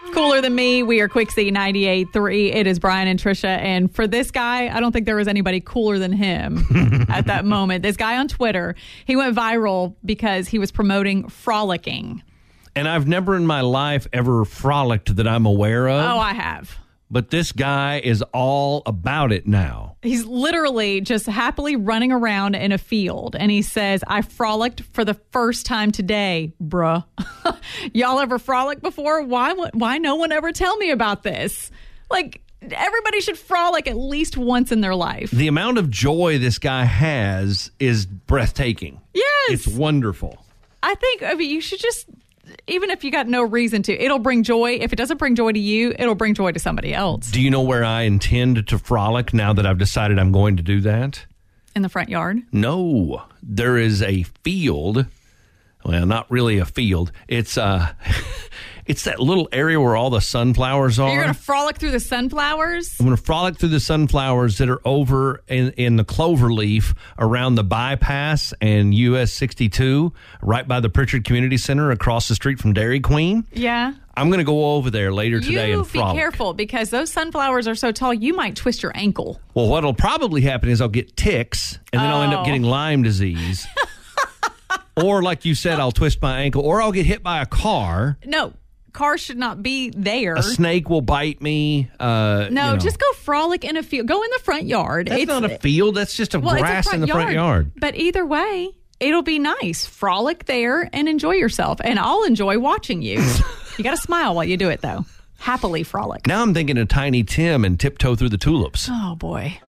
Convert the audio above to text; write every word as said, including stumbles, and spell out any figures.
Cooler Than Me. We are Quixie ninety-eight point three. It is Brian and Trisha. And for this guy, I don't think there was anybody cooler than him at that moment. This guy on Twitter, he went viral because he was promoting frolicking. And I've never in my life ever frolicked that I'm aware of. Oh, I have. But this guy is all about it now. He's literally just happily running around in a field. And he says, I frolicked for the first time today, bruh. Y'all ever frolic before? Why, why no one ever tell me about this? Like, everybody should frolic at least once in their life. The amount of joy this guy has is breathtaking. Yes. It's wonderful. I think, I mean, you should just... Even if you got no reason to, it'll bring joy. If it doesn't bring joy to you, it'll bring joy to somebody else. Do you know where I intend to frolic now that I've decided I'm going to do that? In the front yard? No. There is a field. Well, not really a field. It's uh, it's that little area where all the sunflowers are. You're going to frolic through the sunflowers? I'm going to frolic through the sunflowers that are over in, in the clover leaf around the bypass and U S sixty-two, right by the Pritchard Community Center across the street from Dairy Queen. Yeah. I'm going to go over there later today you and frolic. Be careful, because those sunflowers are so tall, you might twist your ankle. Well, what'll probably happen is I'll get ticks, and then oh. I'll end up getting Lyme disease. Or, like you said, I'll twist my ankle, or I'll get hit by a car. No, cars should not be there. A snake will bite me. Uh, no, you know. Just go frolic in a field. Go in the front yard. That's it's, not a field. That's just a well, grass a in the yard. front yard. But either way, it'll be nice. Frolic there and enjoy yourself. And I'll enjoy watching you. You got to smile while you do it, though. Happily frolic. Now I'm thinking of Tiny Tim and Tiptoe Through the Tulips. Oh, boy.